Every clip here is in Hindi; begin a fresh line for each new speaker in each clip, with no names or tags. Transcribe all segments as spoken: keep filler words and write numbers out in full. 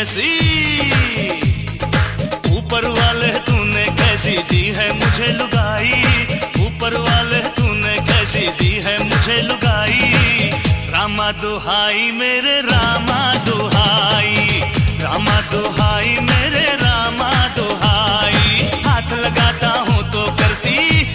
ऐसी, ऊपर वाले तूने कैसी दी है मुझे लुगाई, ऊपर वाले तूने कैसी दी है मुझे लुगाई। रामा दुहाई मेरे रामा दुहाई, रामा दुहाई मेरे रामा दुहाई। हाथ लगाता हूँ तो करती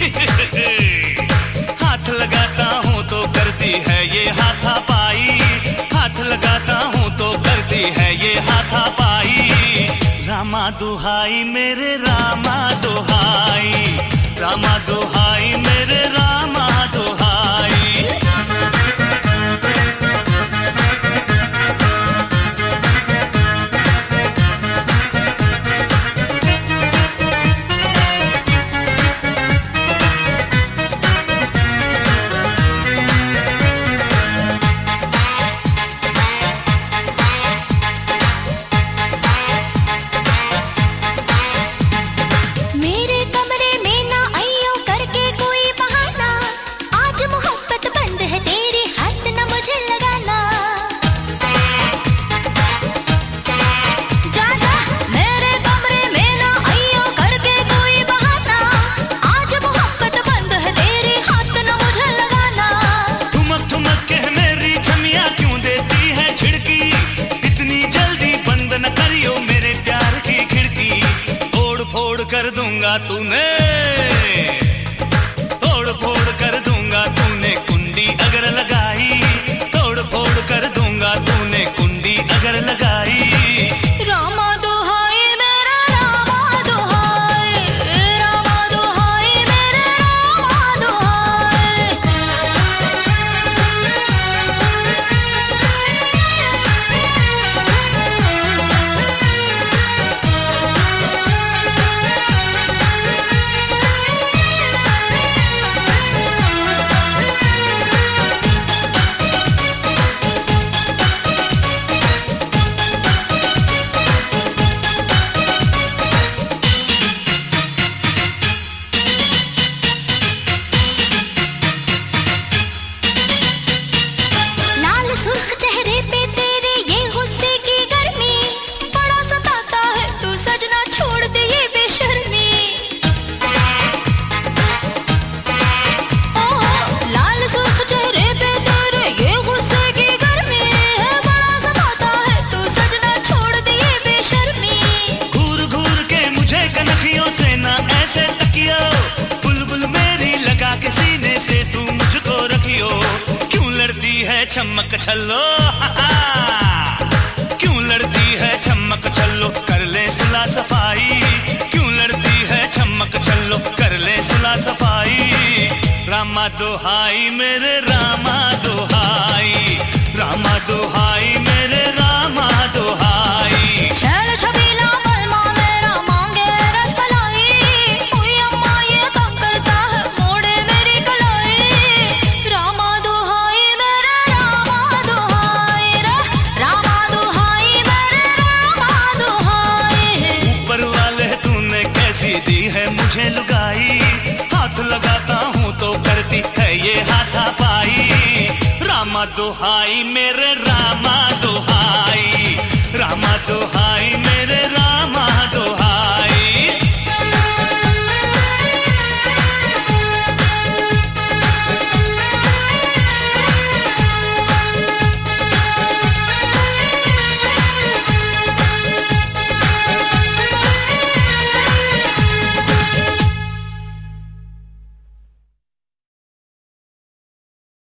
हाथ लगाता हूँ तो करती है ये हाथापाई, हाथ लगाता हूँ तो करती है ये हाथापाई। रामा दुहाई मेरे रामा दुहाई, रामा दुहाई मेरे रामा दुहाई। कर दूंगा तूने, तोड़ फोड़ कर दूंगा तूने कुंडी अगर लगाई, तोड़ फोड़ कर दूंगा तूने कुंडी अगर लगाई।
रामा दुहाई मेरे रामा दुहाई, रामा दुहाई मेरे रामा दुहाई।
छमक छल्लो क्यों लड़ती है छमक छल्लो, कर ले सुला सफाई। क्यों लड़ती है छमक छल्लो, कर ले सुला सफाई। रामा दुहाई मेरे रामा दुहाई, रामा दुहाई मेरे रामा दुहाई।
छल छबीला बलमा मेरा मांगे रसमलाई, कोई अम्मा ये कब करता है मोड़े मेरी कलाई। रामा दुहाई मेरे रामा दुहाई रे, रामा दुहाई मेरे रामा दुहाई।
ऊपर वाले तूने कैसी दी है मुझे लुगाई, हाथ लगाता हूँ तो करती है ये हाथापाई। रामा दुहाई मेरे रामा दुहाई।